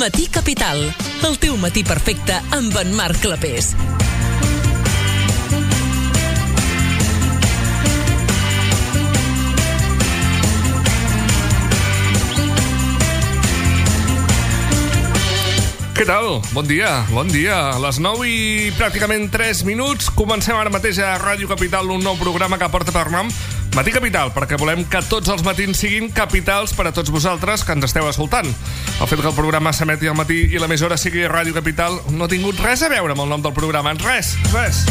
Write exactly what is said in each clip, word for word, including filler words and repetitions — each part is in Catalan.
Matí Capital, el teu matí perfecte amb en Marc Clapés. Què tal? Bon dia, bon dia. A les nou i pràcticament tres minuts comencem ara mateix a Ràdio Capital un nou programa que porta per nom Matí Capital, perquè volem que tots els matins siguin capitals per a tots vosaltres que ens esteu escoltant. El fet que el programa s'emeti al matí i l'emissora sigui Ràdio Capital no ha tingut res a veure amb el nom del programa. Res, res.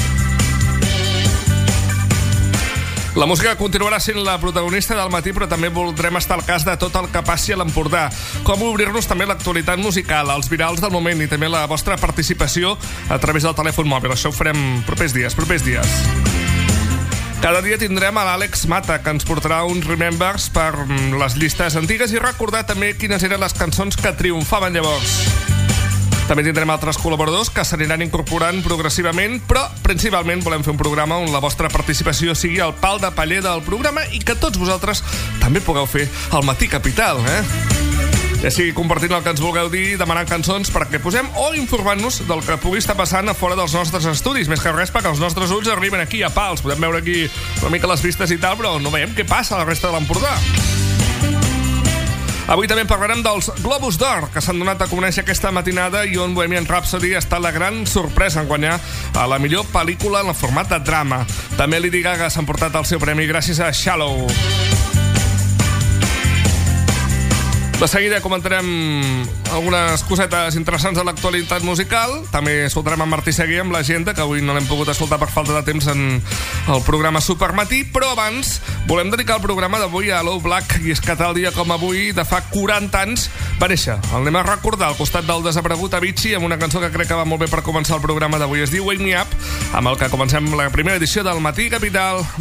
La música continuarà sent la protagonista del matí, però també voldrem estar al cas de tot el que passi a l'Empordà. Com obrir-nos també l'actualitat musical, els virals del moment i també la vostra participació a través del telèfon mòbil. Això ho farem propers dies, propers dies. Cada dia tindrem a l'Àlex Mata, que ens portarà uns remembers per les llistes antigues i recordar també quines eren les cançons que triomfaven llavors. També tindrem altres col·laboradors que s'aniran incorporant progressivament, però principalment volem fer un programa on la vostra participació sigui el pal de paller del programa i que tots vosaltres també pugueu fer el Matí Capital, eh? Ja sigui compartint el que ens vulgueu dir, demanant cançons perquè posem o informant-nos del que pugui estar passant a fora dels nostres estudis. Més que res perquè els nostres ulls arriben aquí a pals. Podem veure aquí una mica les vistes i tal, però no veiem què passa a la resta de l'Empordà. Avui també parlarem dels Globus d'Or, que s'han donat a conèixer aquesta matinada i on Bohemian Rhapsody ha estat la gran sorpresa en guanyar a la millor pel·lícula en el format de drama. També Lady Gaga s'ha emportat el seu premi gràcies a Shallow. De seguida comentarem algunes cosetes interessants de l'actualitat musical. També escoltarem en Martí Seguí amb l'agenda, que avui no l'hem pogut escoltar per falta de temps en el programa Supermatí, però abans volem dedicar el programa d'avui a Low Black, i és que tal dia com avui, de fa quaranta anys, va néixer. El anem a recordar al costat del desaparegut Avicii amb una cançó que crec que va molt bé per començar el programa d'avui. Es diu Wake Me Up, amb el que comencem la primera edició del Matí Capital.